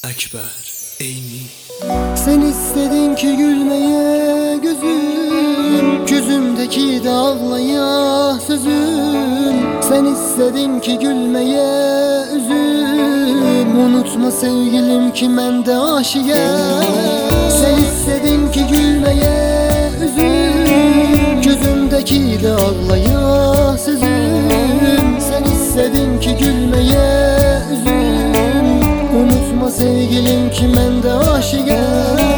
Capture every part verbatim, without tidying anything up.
Ekber Eyni. Sen istedin ki gülmeye gözüm, gözümdeki de ağlaya sözüm. Sen istedin ki gülmeye üzüm, unutma sevgilim ki mən de aşığım. Sen istedin ki gülmeye üzüm, gözümdeki de ağlaya sözüm. Sen istedin ki gülmeye üzüm, unutma sevgilim ki mən de aşığım.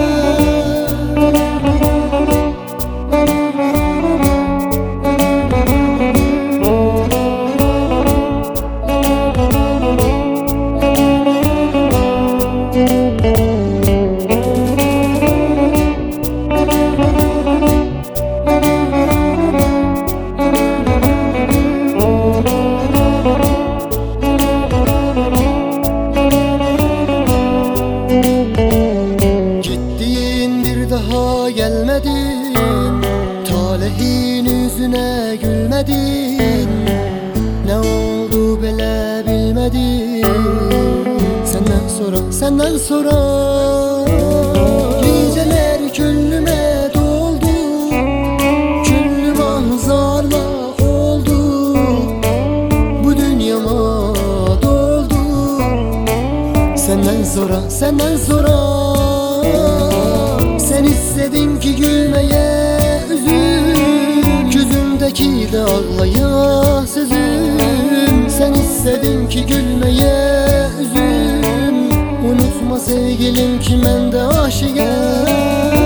Gelmedin, talehin yüzüne gülmedin. Ne oldu belə bilmedin. Senden sonra, senden sonra geceler küllüme doldu, küllüm ahzarla oldu, bu dünyama doldu. Senden sonra, senden sonra sen istedin ki gülmeye üzüm, gözümdeki de ağlaya sözüm. Sen istedin ki gülmeye üzüm, unutma sevgilim ki mən de aşığım.